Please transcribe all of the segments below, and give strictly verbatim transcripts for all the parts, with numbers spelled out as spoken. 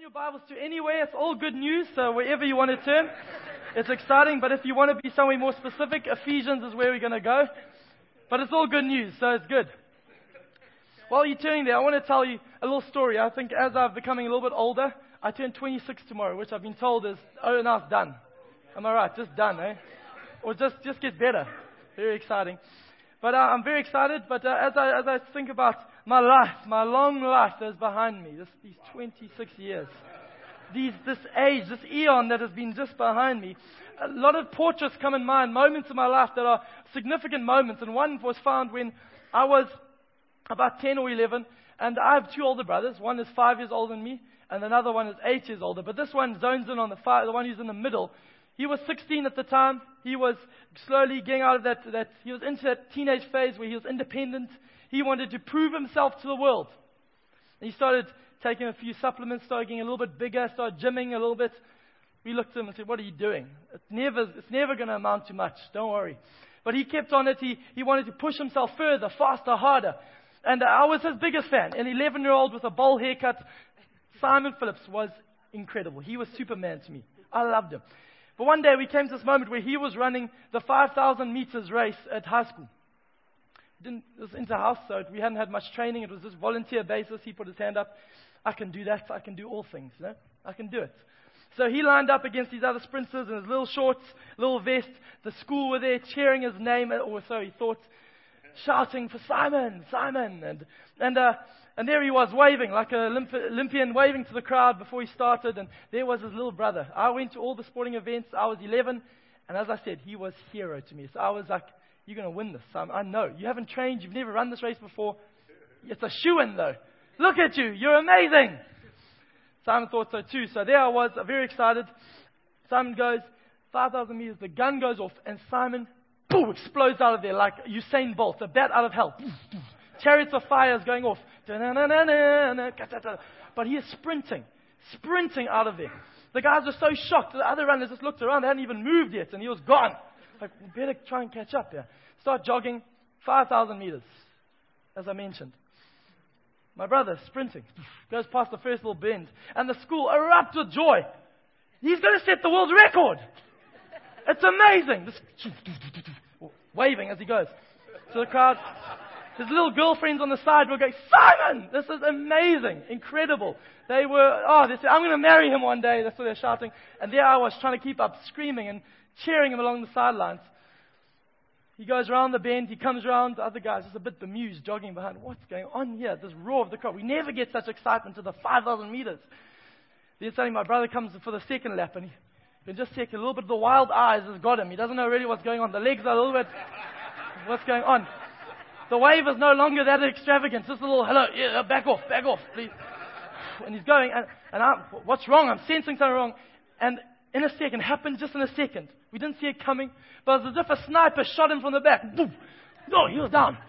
your Bibles to anywhere. It's all good news, so wherever you want to turn, it's exciting. But if you want to be somewhere more specific, Ephesians is where we're going to go. But it's all good news, so it's good. While you're turning there, I want to tell you a little story. I think as I'm becoming a little bit older, I turn twenty-six tomorrow, which I've been told is, oh, now it's done. Am I right? Just done, eh? Or just, just get better. Very exciting. But uh, I'm very excited. But uh, as I as I think about my life, my long life that is behind me, this, these twenty-six years, these this age, this eon that has been just behind me, a lot of portraits come in mind, moments in my life that are significant moments. And one was found when I was about ten or eleven, and I have two older brothers. One is five years older than me, and another one is eight years older. But this one zones in on the five, the one who's in the middle. He was sixteen at the time. He was slowly getting out of that, that, he was into that teenage phase where he was independent. He wanted to prove himself to the world. And he started taking a few supplements, started getting a little bit bigger, started gymming a little bit. We looked at him and said, what are you doing? It's never, it's never going to amount to much. Don't worry. But he kept on it. He, he wanted to push himself further, faster, harder. And I was his biggest fan. An eleven-year-old with a bowl haircut. Simon Phillips was incredible. He was Superman to me. I loved him. But one day we came to this moment where he was running the five thousand meters race at high school. Didn't, it was inter-house, so we hadn't had much training. It was just volunteer basis. He put his hand up. I can do that. I can do all things. You know? I can do it. So he lined up against these other sprinters in his little shorts, little vest. The school were there cheering his name, or so he thought, shouting for Simon, Simon. And and uh, and there he was waving, like an Olymp- Olympian waving to the crowd before he started. And there was his little brother. I went to all the sporting events. I was eleven. And as I said, he was hero to me. So I was like, you're going to win this, Simon. I know. You haven't trained. You've never run this race before. It's a shoo-in, though. Look at you. You're amazing. Simon thought so, too. So there I was, very excited. Simon goes, five thousand meters. The gun goes off. And Simon, boom, explodes out of there like Usain Bolt, a bat out of hell. Chariots of fire is going off. But he is sprinting, sprinting out of there. The guys were so shocked. The other runners just looked around. They hadn't even moved yet. And he was gone. Like, we better try and catch up here. Start jogging, five thousand meters, as I mentioned. My brother, sprinting, goes past the first little bend. And the school erupts with joy. He's going to set the world record. It's amazing. This, waving as he goes. So the crowd, his little girlfriends on the side were going, Simon, this is amazing, incredible. They were, oh, they said, I'm going to marry him one day. That's what they're shouting. And there I was trying to keep up, screaming and cheering him along the sidelines. He goes around the bend. He comes around. The other guys just a bit bemused, jogging behind. What's going on here? This roar of the crowd. We never get such excitement to the five thousand meters. Then suddenly my brother comes for the second lap, and he can just see a little bit of the wild eyes has got him. He doesn't know really what's going on. The legs are a little bit, what's going on? The wave is no longer that extravagant. Just a little, hello, yeah, back off, back off, please. And he's going, and, and I'm, what's wrong? I'm sensing something wrong. And in a second, happened just in a second. We didn't see it coming, but it was as if a sniper shot him from the back. Boom! Oh, he was down.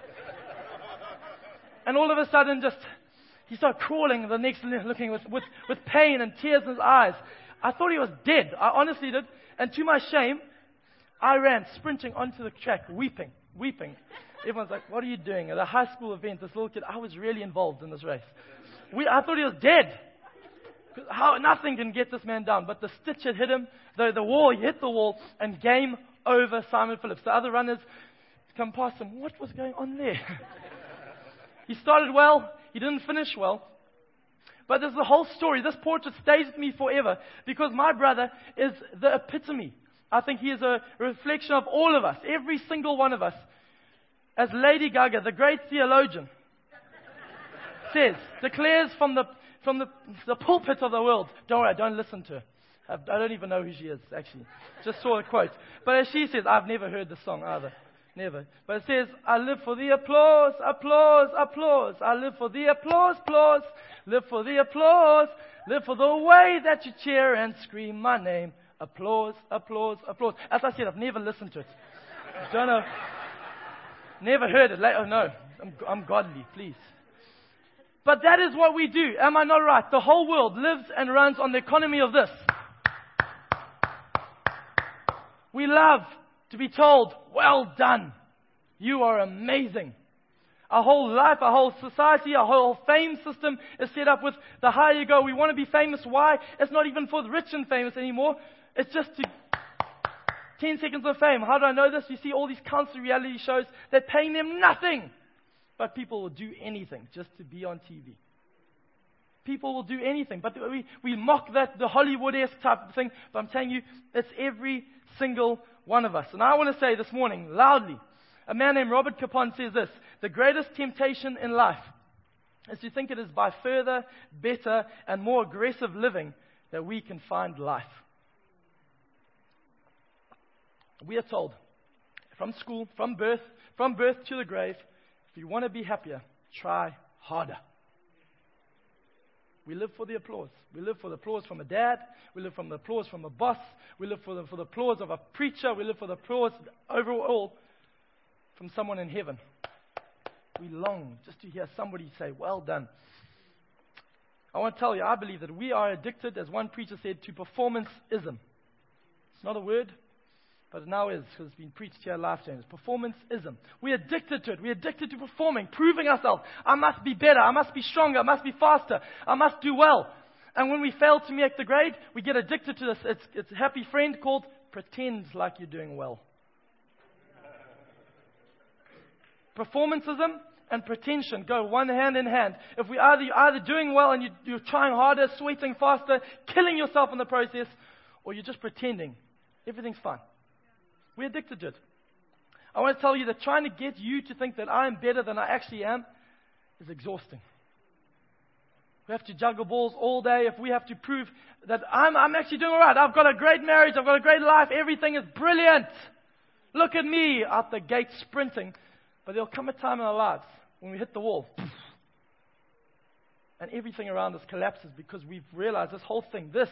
And all of a sudden, just, he started crawling the next, looking with, with, with pain and tears in his eyes. I thought he was dead. I honestly did. And to my shame, I ran sprinting onto the track, weeping, weeping. Everyone's like, what are you doing? At a high school event, this little kid, I was really involved in this race. We, I thought he was dead. How, nothing can get this man down. But the stitch had hit him, the, the wall, he hit the wall, and game over Simon Phillips. The other runners come past him. What was going on there? He started well. He didn't finish well. But there's the whole story. This portrait stays with me forever because my brother is the epitome. I think he is a reflection of all of us, every single one of us. As Lady Gaga, the great theologian, says, declares from the from the, the pulpit of the world. Don't worry, don't listen to her. I, I don't even know who she is, actually. Just saw a quote. But as she says, I've never heard the song either. Never. But it says, I live for the applause, applause, applause. I live for the applause, applause. Live for the applause. Live for the way that you cheer and scream my name. Applause, applause, applause. As I said, I've never listened to it. Don't know. Never heard it. Like, oh no, I'm, I'm godly, please. But that is what we do. Am I not right? The whole world lives and runs on the economy of this. We love to be told, well done. You are amazing. Our whole life, our whole society, our whole fame system is set up with the higher you go. We want to be famous. Why? It's not even for the rich and famous anymore. It's just to ten seconds of fame. How do I know this? You see all these countless reality shows. They're paying them nothing. But people will do anything just to be on T V. People will do anything. But we, we mock that, the Hollywood-esque type of thing. But I'm telling you, it's every single one of us. And I want to say this morning, loudly, a man named Robert Capon says this: the greatest temptation in life is to think it is by further, better, and more aggressive living that we can find life. We are told, from school, from birth, from birth to the grave, if you want to be happier, try harder. We live for the applause. We live for the applause from a dad. We live for the applause from a boss. We live for the, for the applause of a preacher. We live for the applause overall from someone in heaven. We long just to hear somebody say, well done. I want to tell you, I believe that we are addicted, as one preacher said, to performanceism. It's not a word, but it now is, because it's been preached here at Life Changers. Performanceism. We're addicted to it. We're addicted to performing, proving ourselves. I must be better. I must be stronger. I must be faster. I must do well. And when we fail to make the grade, we get addicted to this. It's, it's a happy friend called pretend like you're doing well. Performanceism and pretension go one hand in hand. If we either, you're either doing well and you, you're trying harder, sweating faster, killing yourself in the process, or you're just pretending, everything's fine. We're addicted to it. I want to tell you that trying to get you to think that I am better than I actually am is exhausting. We have to juggle balls all day. If we have to prove that I'm, I'm actually doing all right. I've got a great marriage. I've got a great life. Everything is brilliant. Look at me out the gate sprinting. But there'll come a time in our lives when we hit the wall. And everything around us collapses because we've realized this whole thing, this,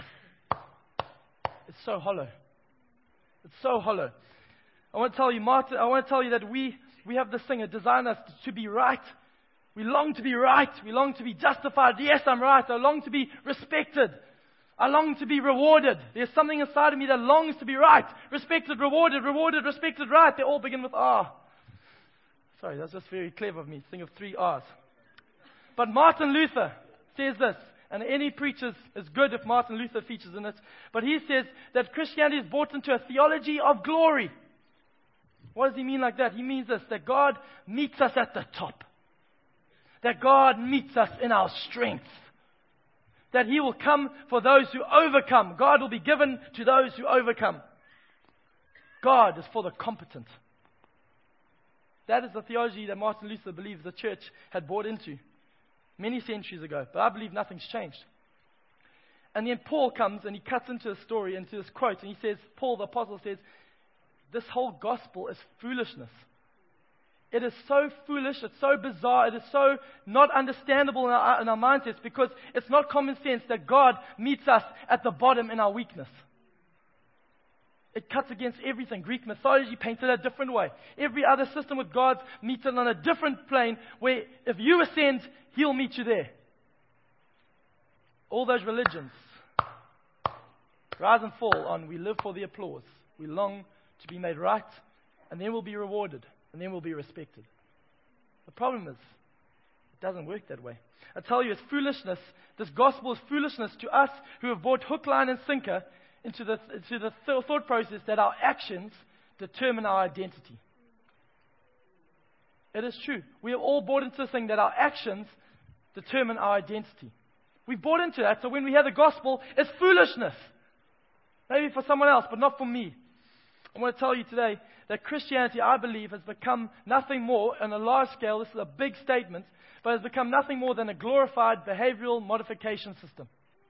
is so hollow. It's so hollow. I want to tell you, Martin, I want to tell you that we, we have this thing that designed us to be right. We long to be right. We long to be justified. Yes, I'm right. I long to be respected. I long to be rewarded. There's something inside of me that longs to be right. Respected, rewarded, rewarded, respected, right. They all begin with R. Sorry, that's just very clever of me to think of three R's. But Martin Luther says this, and any preacher is good if Martin Luther features in it, but he says that Christianity is brought into a theology of glory. What does he mean like that? He means this, that God meets us at the top. That God meets us in our strength. That He will come for those who overcome. God will be given to those who overcome. God is for the competent. That is the theology that Martin Luther believes the church had bought into many centuries ago. But I believe nothing's changed. And then Paul comes and he cuts into a story, into this quote, and he says, Paul the apostle says, this whole gospel is foolishness. It is so foolish, it's so bizarre, it is so not understandable in our, in our mindsets because it's not common sense that God meets us at the bottom in our weakness. It cuts against everything. Greek mythology painted a different way. Every other system with gods meets it on a different plane where if you ascend, He'll meet you there. All those religions rise and fall on we live for the applause. We long to be made right, and then we'll be rewarded, and then we'll be respected. The problem is, it doesn't work that way. I tell you, it's foolishness. This gospel is foolishness to us who have brought hook, line, and sinker into the, into the th- thought process that our actions determine our identity. It is true. We have all bought into the thing that our actions determine our identity. We bought into that, so when we hear the gospel, it's foolishness. Maybe for someone else, but not for me. I want to tell you today that Christianity, I believe, has become nothing more, on a large scale, this is a big statement, but has become nothing more than a glorified behavioral modification system.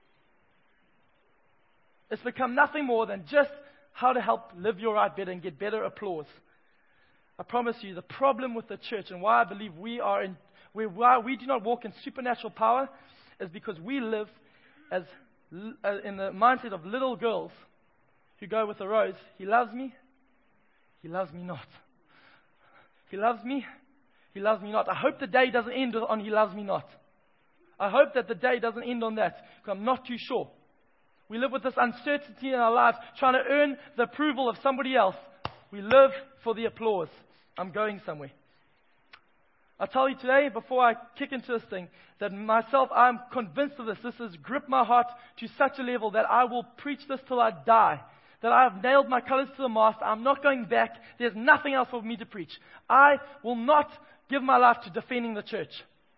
It's become nothing more than just how to help live your right better and get better applause. I promise you, the problem with the church and why I believe we are in, why we do not walk in supernatural power is because we live as uh, in the mindset of little girls who go with a rose. He loves me. He loves me not. He loves me. He loves me not. I hope the day doesn't end on He loves me not. I hope that the day doesn't end on that because I'm not too sure. We live with this uncertainty in our lives, trying to earn the approval of somebody else. We live for the applause. I'm going somewhere. I tell you today, before I kick into this thing, that myself, I'm convinced of this. This has gripped my heart to such a level that I will preach this till I die. That I have nailed my colors to the mast. I'm not going back. There's nothing else for me to preach. I will not give my life to defending the church.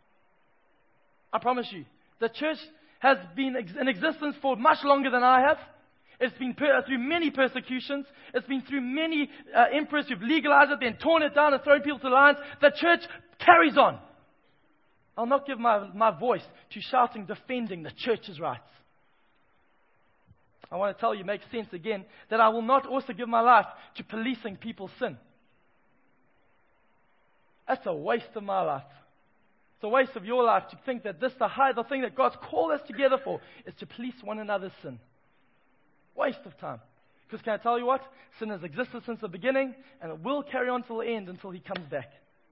I promise you. The church has been in existence for much longer than I have. It's been per- through many persecutions. It's been through many uh, emperors who've legalized it, then torn it down and thrown people to the lions. The church carries on. I'll not give my, my voice to shouting, defending the church's rights. I want to tell you, make sense again, that I will not also give my life to policing people's sin. That's a waste of my life. It's a waste of your life to think that this, the high, the thing that God's called us together for, is to police one another's sin. Waste of time. Because can I tell you what? Sin has existed since the beginning, and it will carry on till the end until He comes back.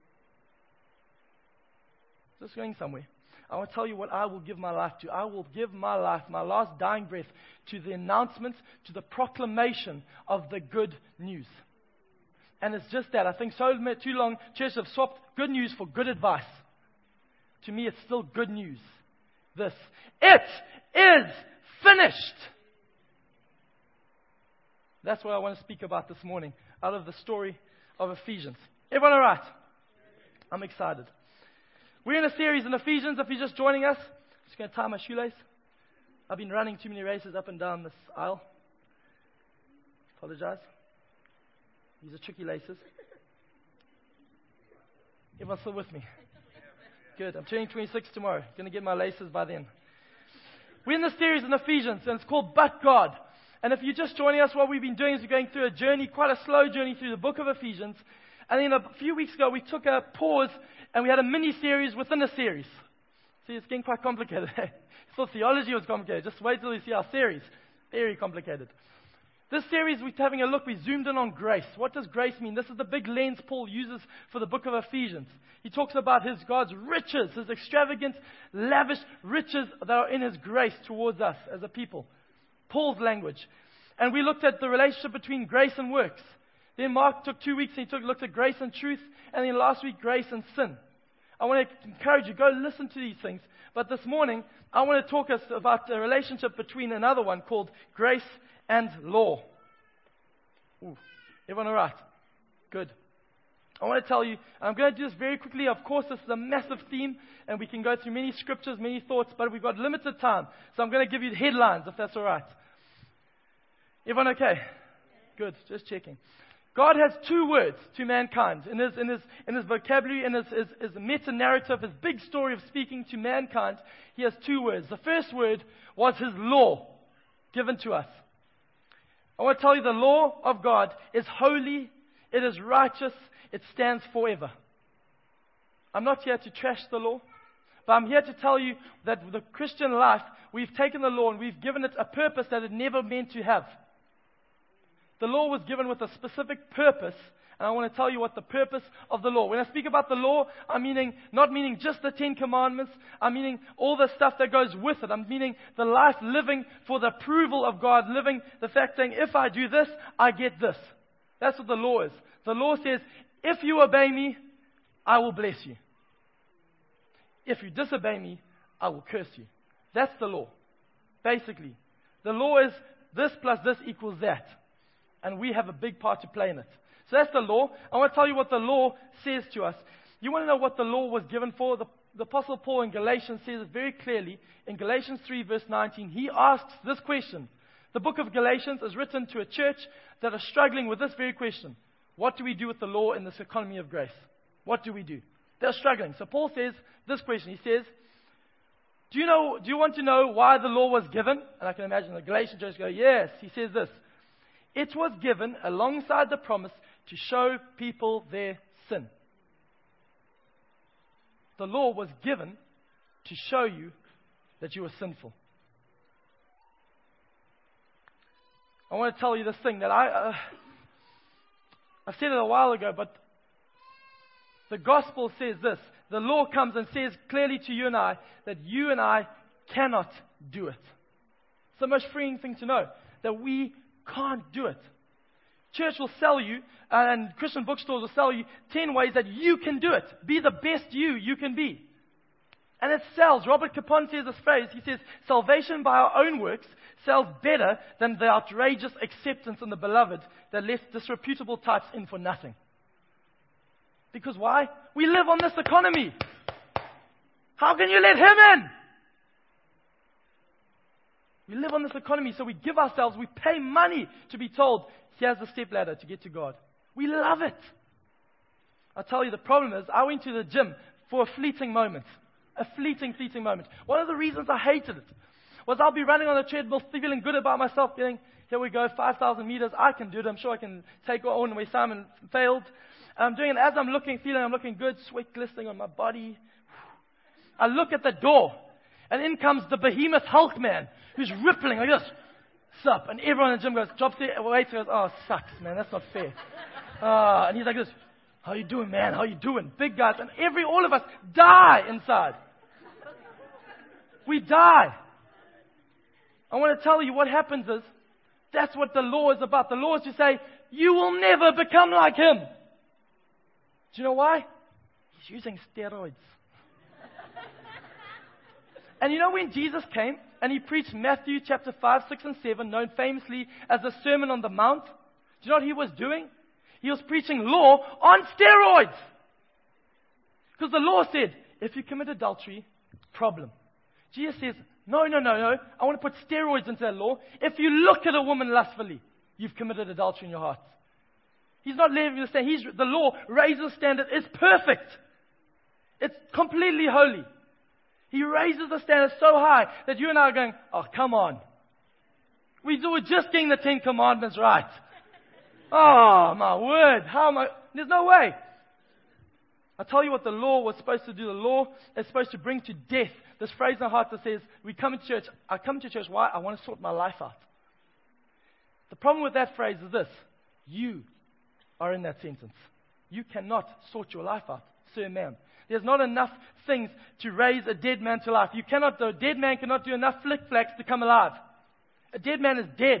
Just going somewhere. I want to tell you what I will give my life to. I will give my life, my last dying breath, to the announcement, to the proclamation of the good news. And it's just that. I think so too long, churches have swapped good news for good advice. To me, it's still good news. This. It is finished. That's what I want to speak about this morning, out of the story of Ephesians. Everyone all right? I'm excited. We're in a series in Ephesians. If you're just joining us, I'm just going to tie my shoelace. I've been running too many races up and down this aisle. Apologize. These are tricky laces. Everyone's still with me? Good. I'm turning twenty-six tomorrow. Going to get my laces by then. We're in the series in Ephesians, and it's called But God. And if you're just joining us, what we've been doing is we're going through a journey, quite a slow journey through the book of Ephesians. And then a few weeks ago, we took a pause, and we had a mini-series within a series. See, it's getting quite complicated. I thought theology was complicated. Just wait till you see our series. Very complicated. This series, we're having a look. We zoomed in on grace. What does grace mean? This is the big lens Paul uses for the book of Ephesians. He talks about his God's riches, his extravagant, lavish riches that are in his grace towards us as a people. Paul's language. And we looked at the relationship between grace and works. Then Mark took two weeks and he took, looked at grace and truth. And then last week, grace and sin. I want to encourage you, go listen to these things. But this morning, I want to talk us about the relationship between another one called grace and law. Ooh, everyone all right? Good. I want to tell you, I'm going to do this very quickly. Of course, this is a massive theme, and we can go through many scriptures, many thoughts, but we've got limited time. So I'm going to give you the headlines, if that's all right. Everyone okay? Good, just checking. God has two words to mankind in his, in his, in his vocabulary, in his, his, his meta-narrative, his big story of speaking to mankind. He has two words. The first word was his law given to us. I want to tell you the law of God is holy, it is righteous, it stands forever. I'm not here to trash the law, but I'm here to tell you that the Christian life, we've taken the law and we've given it a purpose that it never meant to have. The law was given with a specific purpose, and I want to tell you what the purpose of the law. When I speak about the law, I'm meaning not meaning just the Ten Commandments. I'm meaning all the stuff that goes with it. I'm meaning the life living for the approval of God, living the fact saying, if I do this, I get this. That's what the law is. The law says, if you obey me, I will bless you. If you disobey me, I will curse you. That's the law. Basically, the law is this plus this equals that. And we have a big part to play in it. So that's the law. I want to tell you what the law says to us. You want to know what the law was given for? The, the Apostle Paul in Galatians says it very clearly. In Galatians three verse nineteen, he asks this question. The book of Galatians is written to a church that are struggling with this very question. What do we do with the law in this economy of grace? What do we do? They're struggling. So Paul says this question. He says, do you know, do you want to know why the law was given? And I can imagine the Galatian church go, yes. He says this. It was given alongside the promise to show people their sin. The law was given to show you that you were sinful. I want to tell you this thing that I, uh, I said it a while ago, but the gospel says this. The law comes and says clearly to you and I that you and I cannot do it. It's the most freeing thing to know, that we can't do it. church will sell you, and Christian bookstores will sell you ten ways that you can do it. Be the best you you can be. And it sells. Robert Capon says this phrase. He says, salvation by our own works sells better than the outrageous acceptance in the beloved that left disreputable types in for nothing. Because why? We live on this economy. How can you let him in? We live on this economy, so we give ourselves, we pay money to be told, here's the step ladder to get to God. We love it. I'll tell you, the problem is, I went to the gym for a fleeting moment. A fleeting, fleeting moment. One of the reasons I hated it was I'll be running on the treadmill, feeling good about myself, feeling, here we go, five thousand meters, I can do it. I'm sure I can take on where Simon failed. I'm doing it as I'm looking, feeling I'm looking good, sweat glistening on my body. I look at the door, and in comes the behemoth Hulk man, who's rippling like this. Sup? And everyone in the gym goes, drops their weight, goes, oh, sucks, man, that's not fair. Uh, and he's like this, how you doing, man? How you doing? Big guys. And every, all of us die inside. We die. I want to tell you what happens is, that's what the law is about. The law is to say, you will never become like him. Do you know why? He's using steroids. And you know when Jesus came and he preached Matthew chapter five, six, and seven, known famously as the Sermon on the Mount, do you know what he was doing? He was preaching law on steroids. Because the law said, if you commit adultery, problem. Jesus says, no, no, no, no. I want to put steroids into that law. If you look at a woman lustfully, you've committed adultery in your heart. He's not leaving the standard. He's, the law raises the standard. It's perfect. It's completely holy. He raises the standard so high that you and I are going, oh, come on. We were just getting the Ten Commandments right. Oh, my word. How am I? There's no way. I'll tell you what the law was supposed to do. The law is supposed to bring to death this phrase in our heart that says, we come to church. I come to church. Why? I want to sort my life out. The problem with that phrase is this. You are in that sentence. You cannot sort your life out, sir, ma'am. There's not enough things to raise a dead man to life. You cannot, a dead man cannot do enough flick-flacks to come alive. A dead man is dead.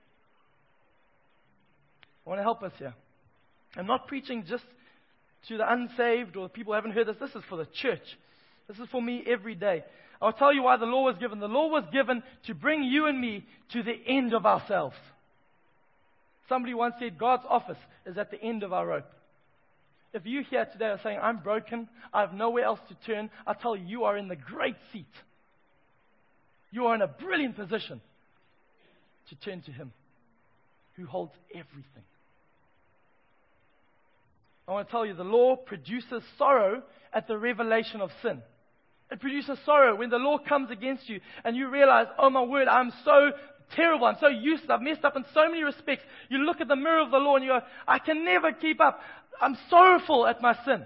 I want to help us here. I'm not preaching just to the unsaved or the people who haven't heard this. This is for the church. This is for me every day. I'll tell you why the law was given. The law was given to bring you and me to the end of ourselves. Somebody once said God's office is at the end of our rope. If you here today are saying, I'm broken, I have nowhere else to turn, I tell you, you are in the great seat. You are in a brilliant position to turn to Him, who holds everything. I want to tell you, the law produces sorrow at the revelation of sin. It produces sorrow when the law comes against you and you realize, oh my word, I'm so terrible, I'm so useless, I've messed up in so many respects. You look at the mirror of the law and you go, I can never keep up. I'm sorrowful at my sin.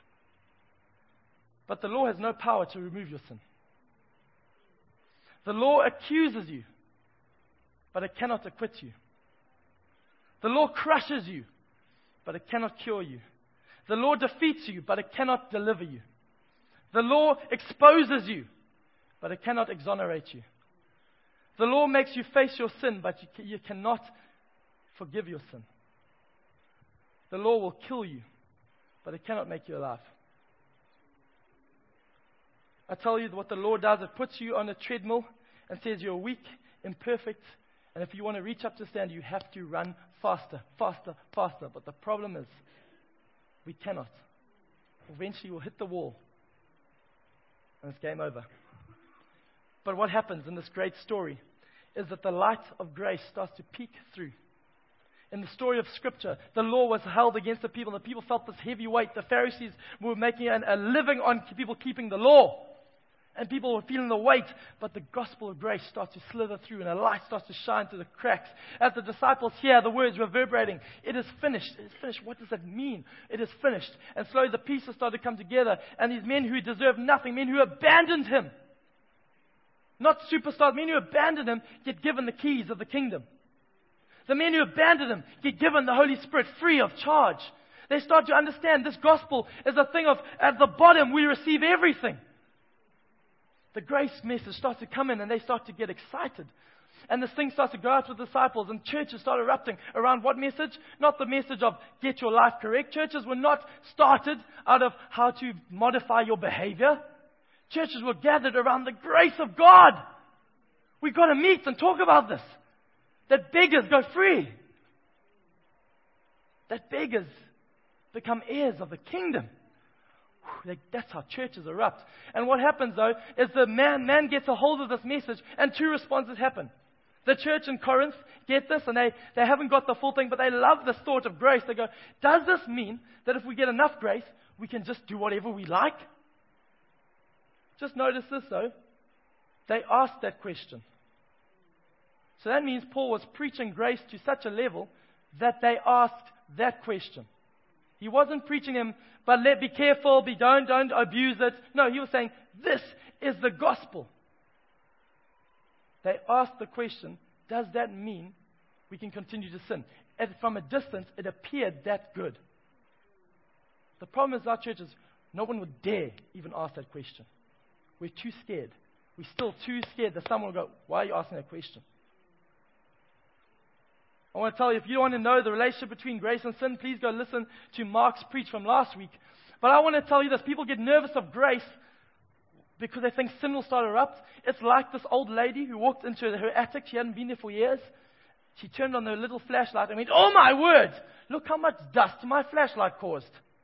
But the law has no power to remove your sin. The law accuses you, but it cannot acquit you. The law crushes you, but it cannot cure you. The law defeats you, but it cannot deliver you. The law exposes you, but it cannot exonerate you. The law makes you face your sin, but you, you cannot forgive your sin. The law will kill you, but it cannot make you alive. I tell you what the law does. It puts you on a treadmill and says you're weak, imperfect, and if you want to reach up to the standard, you have to run faster, faster, faster. But the problem is, we cannot. Eventually we'll hit the wall, and it's game over. But what happens in this great story is that the light of grace starts to peek through. In the story of Scripture, the law was held against the people, and the people felt this heavy weight. The Pharisees were making an, a living on people keeping the law, and people were feeling the weight. But the gospel of grace starts to slither through, and a light starts to shine through the cracks. As the disciples hear the words reverberating, it is finished. It is finished. What does that mean? It is finished. And slowly the pieces start to come together, and these men who deserve nothing, men who abandoned Him, not superstars, men who abandoned Him, get given the keys of the kingdom. The men who abandoned Him get given the Holy Spirit free of charge. They start to understand this gospel is a thing of, at the bottom, we receive everything. The grace message starts to come in and they start to get excited. And this thing starts to go out with disciples, and churches start erupting around what message? Not the message of get your life correct. Churches were not started out of how to modify your behavior. Churches were gathered around the grace of God. We've got to meet and talk about this. That beggars go free. That beggars become heirs of the kingdom. That's how churches erupt. And what happens though, is the man, man gets a hold of this message, and two responses happen. The church in Corinth get this, and they, they haven't got the full thing, but they love this thought of grace. They go, does this mean that if we get enough grace, we can just do whatever we like? Just notice this though. They asked that question. So that means Paul was preaching grace to such a level that they asked that question. He wasn't preaching him, but let be careful, be don't, don't abuse it. No, he was saying, this is the gospel. They asked the question, does that mean we can continue to sin? And from a distance, it appeared that good. The problem is our churches, no one would dare even ask that question. We're too scared. We're still too scared that someone will go, why are you asking that question? I want to tell you, if you want to know the relationship between grace and sin, please go listen to Mark's preach from last week. But I want to tell you this. People get nervous of grace because they think sin will start to erupt. It's like this old lady who walked into her attic. She hadn't been there for years. She turned on her little flashlight and went, oh my word, look how much dust my flashlight caused.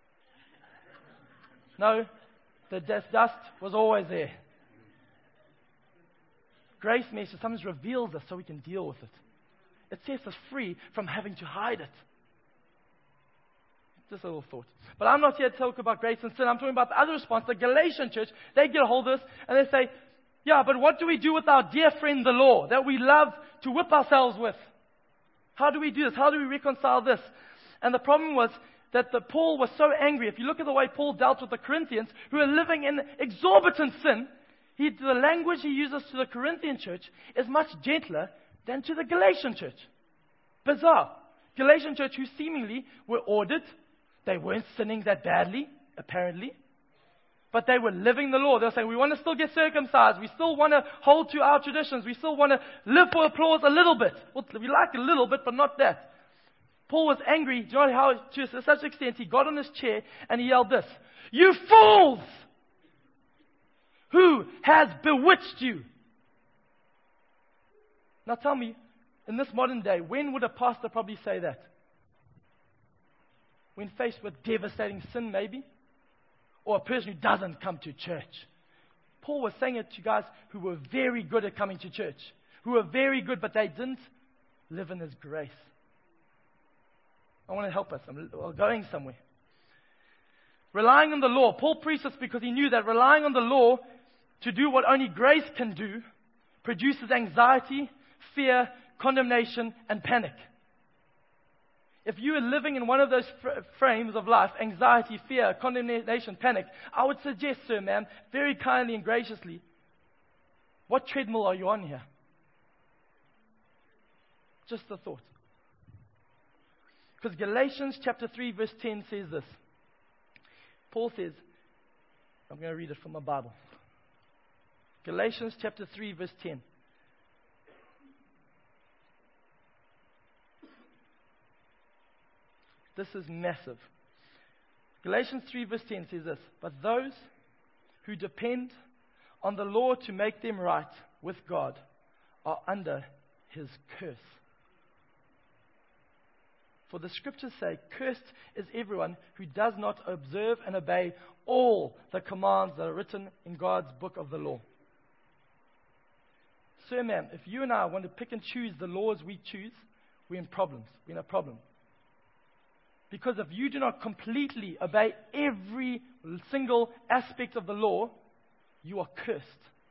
No, the dust was always there. Grace message sometimes reveals us so we can deal with it. It sets us free from having to hide it. Just a little thought. But I'm not here to talk about grace and sin. I'm talking about the other response. The Galatian church, they get a hold of this and they say, yeah, but what do we do with our dear friend the law that we love to whip ourselves with? How do we do this? How do we reconcile this? And the problem was that the Paul was so angry. If you look at the way Paul dealt with the Corinthians, who are living in exorbitant sin, he, the language he uses to the Corinthian church is much gentler than to the Galatian church. Bizarre. Galatian church who seemingly were ordered. They weren't sinning that badly, apparently. But they were living the law. They were saying, we want to still get circumcised. We still want to hold to our traditions. We still want to live for applause a little bit. Well, we like a little bit, but not that. Paul was angry. Do you know how, to such an extent, he got on his chair and he yelled this, you fools! Who has bewitched you? Now tell me, in this modern day, when would a pastor probably say that? When faced with devastating sin, maybe? Or a person who doesn't come to church. Paul was saying it to guys who were very good at coming to church. Who were very good, but they didn't live in His grace. I want to help us. I'm going somewhere. Relying on the law. Paul preached this because he knew that relying on the law to do what only grace can do produces anxiety, fear, condemnation, and panic. If you are living in one of those fr- frames of life, anxiety, fear, condemnation, panic, I would suggest, sir, ma'am, very kindly and graciously, what treadmill are you on here? Just a thought. Because Galatians chapter three verse ten says this. Paul says, I'm going to read it from my Bible. Galatians chapter three verse ten. This is massive. Galatians three verse ten says this, but those who depend on the law to make them right with God are under His curse. For the scriptures say, cursed is everyone who does not observe and obey all the commands that are written in God's book of the law. Sir, ma'am, if you and I want to pick and choose the laws we choose, we're in problems. We're in a problem. Because if you do not completely obey every single aspect of the law, you are cursed.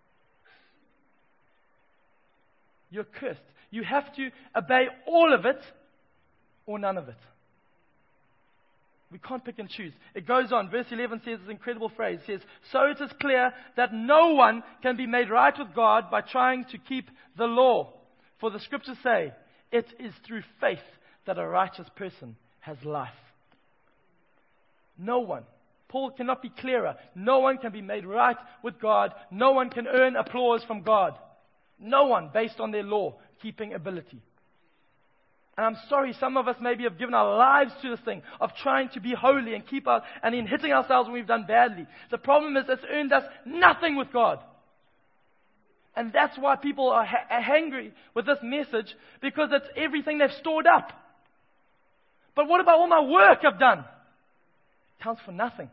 You're cursed. You have to obey all of it or none of it. We can't pick and choose. It goes on. Verse eleven says this incredible phrase. It says, so it is clear that no one can be made right with God by trying to keep the law. For the scriptures say, it is through faith that a righteous person has life. No one. Paul cannot be clearer. No one can be made right with God. No one can earn applause from God. No one based on their law. keeping ability. And I'm sorry, some of us maybe have given our lives to this thing of trying to be holy and keep out and in hitting ourselves when we've done badly. The problem is it's earned us nothing with God. And that's why people are, ha- are angry with this message, because it's everything they've stored up. But what about all my work I've done? It counts for nothing.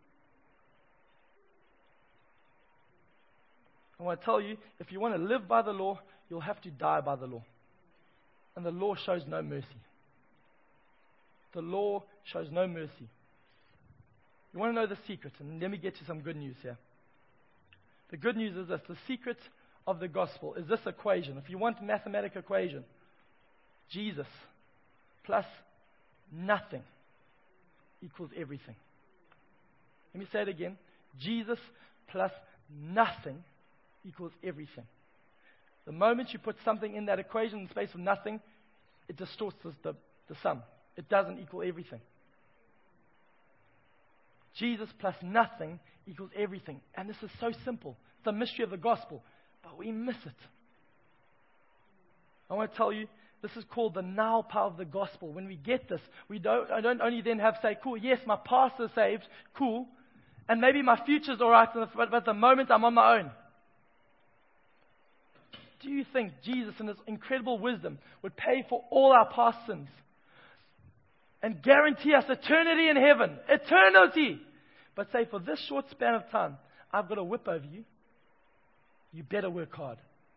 I want to tell you, if you want to live by the law, you'll have to die by the law. And the law shows no mercy. The law shows no mercy. You want to know the secret? And let me get you some good news here. The good news is this. The secret of the gospel is this equation. If you want a mathematical equation, Jesus plus nothing equals everything. Let me say it again. Jesus plus nothing equals everything. The moment you put something in that equation in the space of nothing, it distorts the, the, the sum. It doesn't equal everything. Jesus plus nothing equals everything. And this is so simple. It's the mystery of the gospel. But we miss it. I want to tell you, this is called the now power of the gospel. When we get this, we don't, I don't only then have to say, cool, yes, my past is saved, cool. And maybe my future's all right, but at the moment I'm on my own. Do you think Jesus, in His incredible wisdom, would pay for all our past sins and guarantee us eternity in heaven? Eternity! But say, for this short span of time, I've got a whip over you. You better work hard.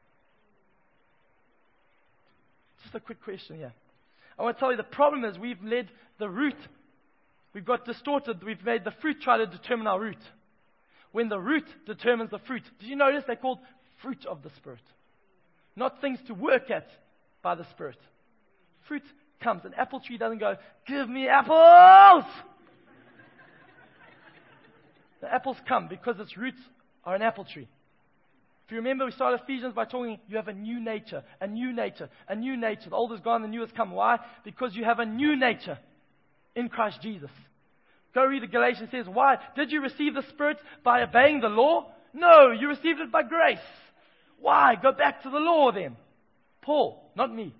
Just a quick question here. I want to tell you, the problem is we've led the root. We've got distorted. We've made the fruit try to determine our root, when the root determines the fruit. Did you notice they're called fruit of the Spirit? Not things to work at by the Spirit. Fruit comes. An apple tree doesn't go, give me apples! The apples come because its roots are an apple tree. If you remember, we started Ephesians by talking, you have a new nature, a new nature, a new nature. The old is gone, the new has come. Why? Because you have a new nature in Christ Jesus. Go read the Galatians. It says, why? Did you receive the Spirit by obeying the law? No, you received it by grace. Why? Go back to the law then. Paul, not me.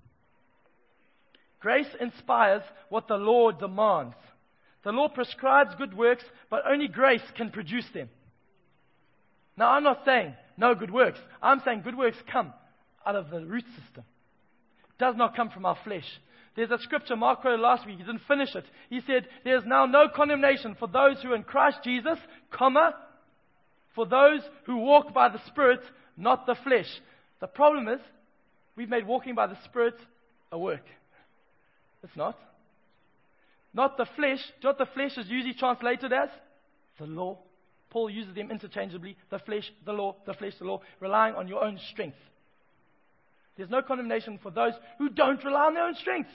Grace inspires what the law demands. The law prescribes good works, but only grace can produce them. Now, I'm not saying no good works. I'm saying good works come out of the root system. It does not come from our flesh. There's a scripture Mark quoted last week. He didn't finish it. He said, there is now no condemnation for those who are in Christ Jesus, comma, for those who walk by the Spirit, not the flesh. The problem is, we've made walking by the Spirit a work. It's not. Not the flesh. Do you know what the flesh is usually translated as? The law. Paul uses them interchangeably. The flesh, the law, the flesh, the law, relying on your own strength. There's no condemnation for those who don't rely on their own strength.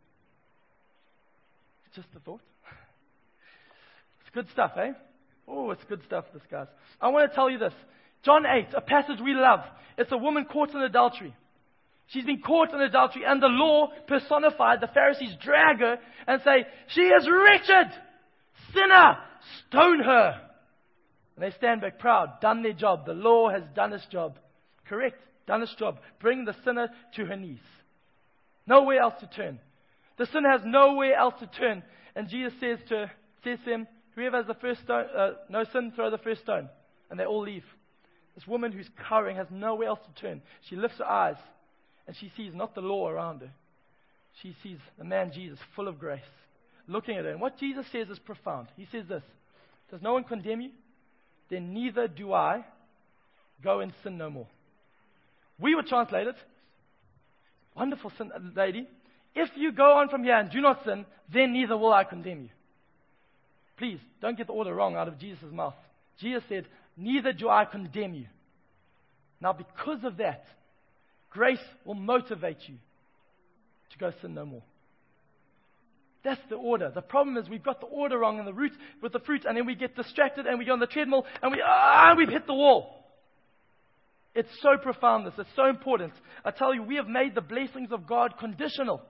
It's just a thought. It's good stuff, eh? Oh, it's good stuff, this guys. I want to tell you this. John eight, a passage we love. It's a woman caught in adultery. She's been caught in adultery, and the law personified, the Pharisees drag her and say, she is wretched, sinner, stone her. And they stand back proud, done their job. The law has done its job. Correct, done its job. Bring the sinner to her knees. Nowhere else to turn. The sinner has nowhere else to turn. And Jesus says to, says to him, whoever has the first stone, uh, no sin, throw the first stone. And they all leave. This woman who's cowering has nowhere else to turn. She lifts her eyes, and she sees not the law around her. She sees the man Jesus, full of grace, looking at her. And what Jesus says is profound. He says this, does no one condemn you? Then neither do I. Go and sin no more. We would translate it, wonderful sin, lady, if you go on from here and do not sin, then neither will I condemn you. Please, don't get the order wrong out of Jesus' mouth. Jesus said, neither do I condemn you. Now, because of that, grace will motivate you to go sin no more. That's the order. The problem is we've got the order wrong in the root with the fruit, and then we get distracted and we go on the treadmill and we ah we've hit the wall. It's so profound, this. It's so important. I tell you, we have made the blessings of God conditional.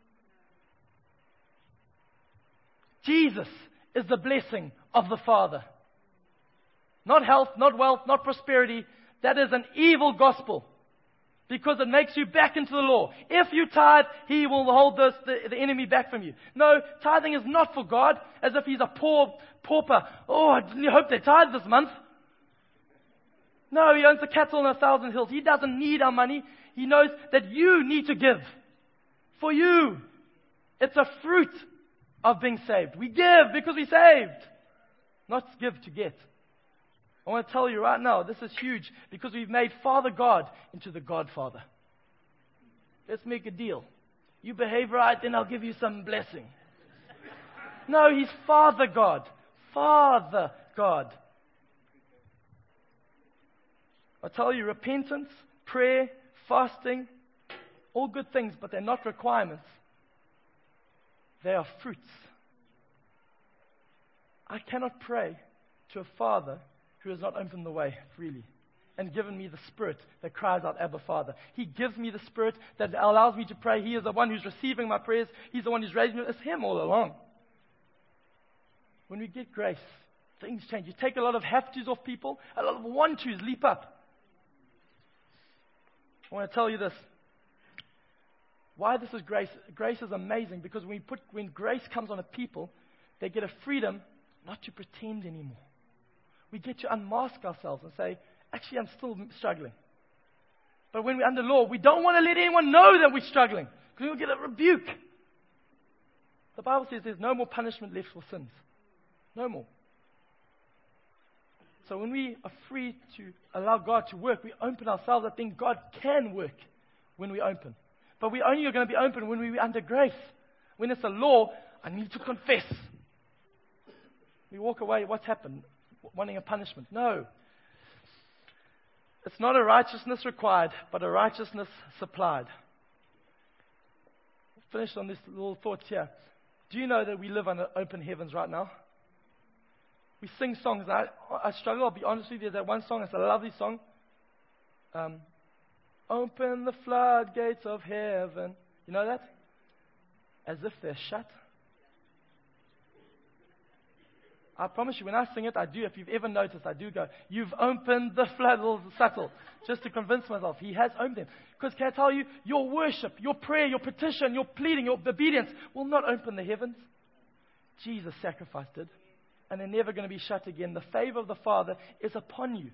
Jesus is the blessing of the Father. Not health, not wealth, not prosperity. That is an evil gospel. because it makes you back into the law. If you tithe, He will hold this, the, the enemy back from you. No, tithing is not for God, as if He's a poor pauper. Oh, I hope they tithe this month. No, He owns the cattle on a thousand hills. He doesn't need our money. He knows that you need to give. For you. It's a fruit of being saved. We give because we're saved. Not give to get. I want to tell you right now, this is huge because we've made Father God into the Godfather. Let's make a deal. You behave right, then I'll give you some blessing. No, He's Father God. Father God. I tell you, repentance, prayer, fasting, all good things, but they're not requirements. They are fruits. I cannot pray to a Father who has not opened the way freely and given me the Spirit that cries out, Abba, Father. He gives me the Spirit that allows me to pray. He is the one who's receiving my prayers. He's the one who's raising me. It's Him all along. When we get grace, things change. You take a lot of have-tos off people, a lot of want-tos leap up. I want to tell you this. Why this is grace? Grace is amazing because when we put, when grace comes on a people, they get a freedom not to pretend anymore. We get to unmask ourselves and say, actually, I'm still struggling. But when we're under law, we don't want to let anyone know that we're struggling because we'll get a rebuke. The Bible says there's no more punishment left for sins. No more. So when we are free to allow God to work, we open ourselves. I think God can work when we open. But we only are going to be open when we're under grace. When it's a law, I need to confess. We walk away, what's happened? Wanting a punishment. No. It's not a righteousness required, but a righteousness supplied. Finish on this little thought here. Do you know that we live under open heavens right now? We sing songs. I, I struggle, I'll be honest with you. There's that one song, it's a lovely song. Um, Open the floodgates of heaven. You know that? As if they're shut. I promise you, when I sing it, I do. If you've ever noticed, I do go, you've opened the flood, a little subtle, just to convince myself. He has opened them. Because can I tell you, your worship, your prayer, your petition, your pleading, your obedience will not open the heavens. Jesus sacrificed it. And they're never going to be shut again. The favor of the Father is upon you.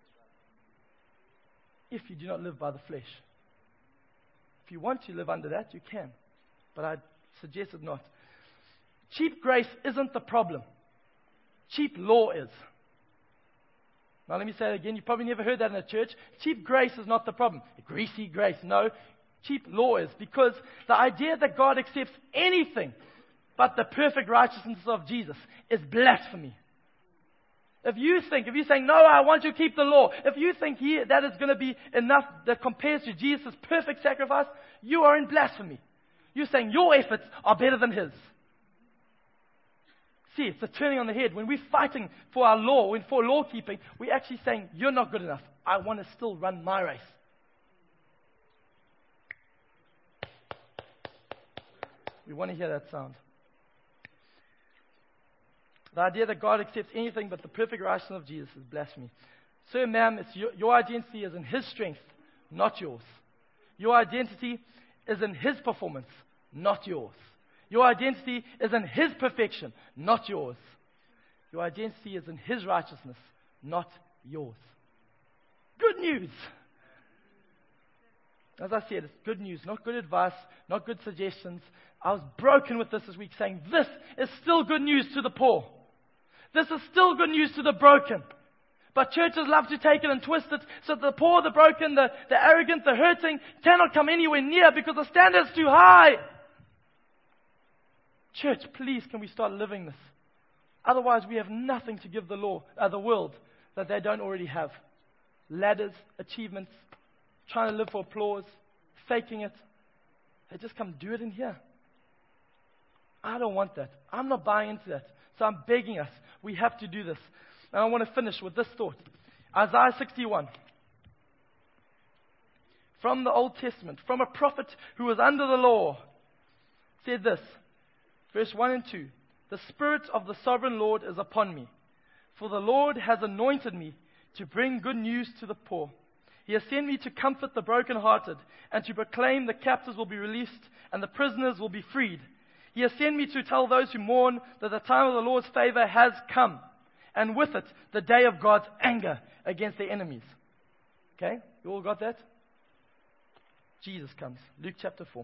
If you do not live by the flesh. If you want to live under that, you can. But I suggest it not. Cheap grace isn't the problem. Cheap law is. Now let me say it again. You probably never heard that in a church. Cheap grace is not the problem. Greasy grace. No. Cheap law is. Because the idea that God accepts anything but the perfect righteousness of Jesus is blasphemy. If you think, if you're saying, no, I want you to keep the law. If you think he, that is going to be enough that compares to Jesus' perfect sacrifice, you are in blasphemy. You're saying your efforts are better than His. See, it's a turning on the head. When we're fighting for our law, when for law keeping, we're actually saying, you're not good enough. I want to still run my race. We want to hear that sound. The idea that God accepts anything but the perfect righteousness of Jesus is blasphemy. Sir, ma'am, it's your, your identity is in His strength, not yours. Your identity is in His performance, not yours. Your identity is in His perfection, not yours. Your identity is in His righteousness, not yours. Good news. As I said, it's good news, not good advice, not good suggestions. I was broken with this this week, saying this is still good news to the poor. This is still good news to the broken. But churches love to take it and twist it so that the poor, the broken, the, the arrogant, the hurting cannot come anywhere near because the standard's too high. Church, please, can we start living this? Otherwise, we have nothing to give the law, uh, the world that they don't already have. Ladders, achievements, trying to live for applause, faking it. They just come do it in here. I don't want that. I'm not buying into that. So I'm begging us. We have to do this. And I want to finish with this thought. Isaiah sixty-one. From the Old Testament, from a prophet who was under the law, said this. Verse one and two. The Spirit of the Sovereign Lord is upon me. For the Lord has anointed me to bring good news to the poor. He has sent me to comfort the brokenhearted and to proclaim the captives will be released and the prisoners will be freed. He has sent me to tell those who mourn that the time of the Lord's favor has come, and with it, the day of God's anger against their enemies. Okay? You all got that? Jesus comes. Luke chapter four.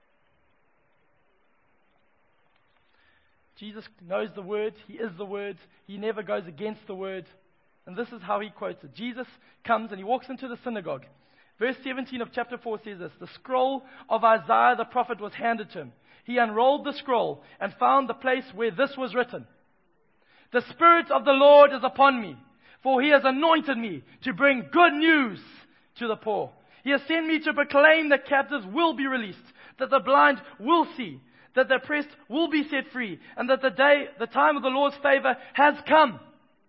Jesus knows the Word. He is the Word. He never goes against the Word. And this is how he quotes it. Jesus comes and he walks into the synagogue. Verse seventeen of chapter four says this: the scroll of Isaiah the prophet was handed to him. He unrolled the scroll and found the place where this was written: the Spirit of the Lord is upon me, for He has anointed me to bring good news to the poor. He has sent me to proclaim that captives will be released, that the blind will see, that the oppressed will be set free, and that the day, the time of the Lord's favor has come.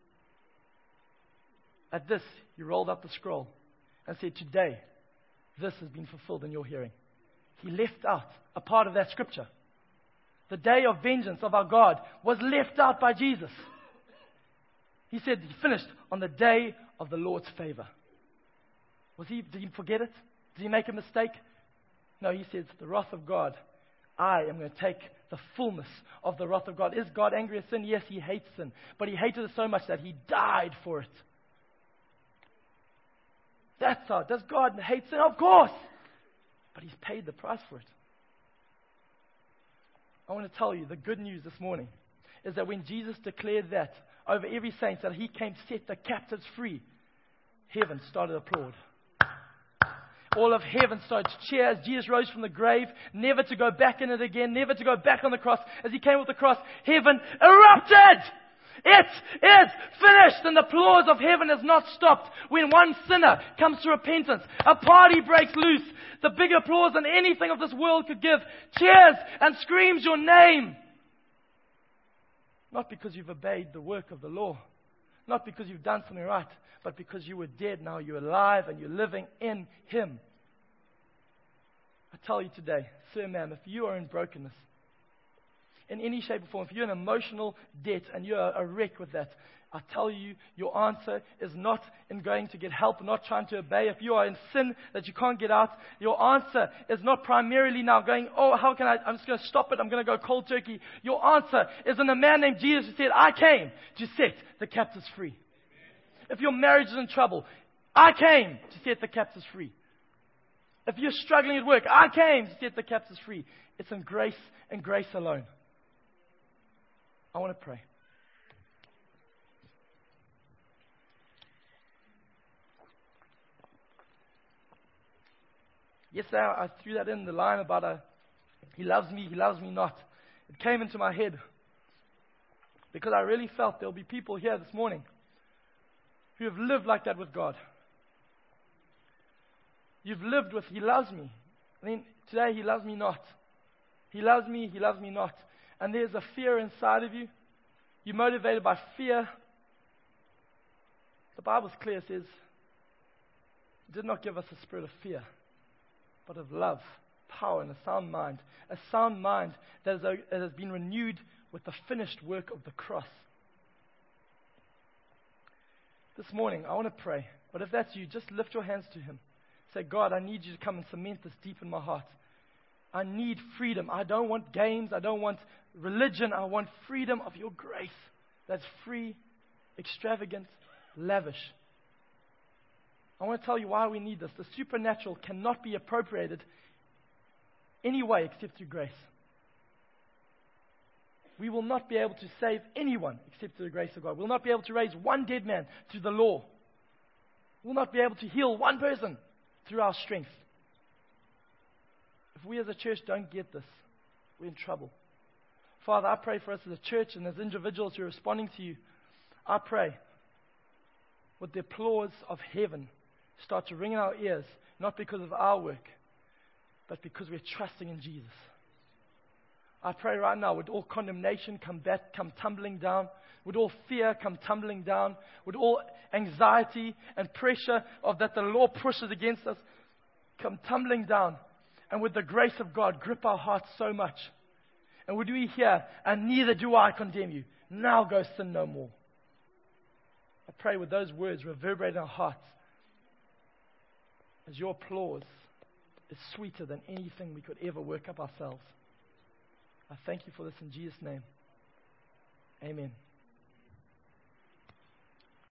At this, he rolled up the scroll and said, today, this has been fulfilled in your hearing. He left out a part of that scripture. The day of vengeance of our God was left out by Jesus. He said he finished on the day of the Lord's favor. Was he, did he forget it? Did he make a mistake? No, he says, the wrath of God, I am going to take the fullness of the wrath of God. Is God angry at sin? Yes, he hates sin. But he hated it so much that he died for it. That's how. Does God hate sin? Of course. But he's paid the price for it. I want to tell you the good news this morning is that when Jesus declared that over every saint, that he came to set the captives free, heaven started to applaud. All of heaven started to cheer as Jesus rose from the grave, never to go back in it again, never to go back on the cross. As he came with the cross, heaven erupted. It is finished, and the applause of heaven has not stopped. When one sinner comes to repentance, a party breaks loose. The big applause than anything of this world could give cheers and screams your name. Not because you've obeyed the work of the law, not because you've done something right, but because you were dead, now you're alive and you're living in Him. I tell you today, sir, ma'am, if you are in brokenness, in any shape or form, if you're in emotional debt and you're a wreck with that, I tell you, your answer is not in going to get help, not trying to obey. If you are in sin that you can't get out, your answer is not primarily now going, oh, how can I, I'm just going to stop it, I'm going to go cold turkey. Your answer is in a man named Jesus who said, I came to set the captives free. If your marriage is in trouble, I came to set the captives free. If you're struggling at work, I came to set the captives free. It's in grace and grace alone. I want to pray. Yesterday I threw that in the line about a, he loves me, he loves me not. It came into my head because I really felt there'll be people here this morning who have lived like that with God. You've lived with, He loves me. And then today, He loves me not. He loves me, He loves me not. And there's a fear inside of you. You're motivated by fear. The Bible's clear. It says, He did not give us a spirit of fear, but of love, power, and a sound mind. A sound mind that, is, that has been renewed with the finished work of the cross. This morning, I want to pray. But if that's you, just lift your hands to Him. Say, God, I need you to come and cement this deep in my heart. I need freedom. I don't want games. I don't want religion. I want freedom of your grace. That's free, extravagant, lavish. I want to tell you why we need this. The supernatural cannot be appropriated any way except through grace. We will not be able to save anyone except through the grace of God. We'll not be able to raise one dead man through the law. We'll not be able to heal one person through our strength. If we as a church don't get this, we're in trouble. Father, I pray for us as a church and as individuals who are responding to you. I pray with the applause of heaven start to ring in our ears, not because of our work, but because we're trusting in Jesus. I pray right now, would all condemnation come back, come tumbling down? Would all fear come tumbling down? Would all anxiety and pressure of that the law pushes against us come tumbling down? And would the grace of God grip our hearts so much? And would we hear, and neither do I condemn you. Now go sin no more. I pray with those words reverberate in our hearts. as your applause is sweeter than anything we could ever work up ourselves. I thank you for this in Jesus' name. Amen.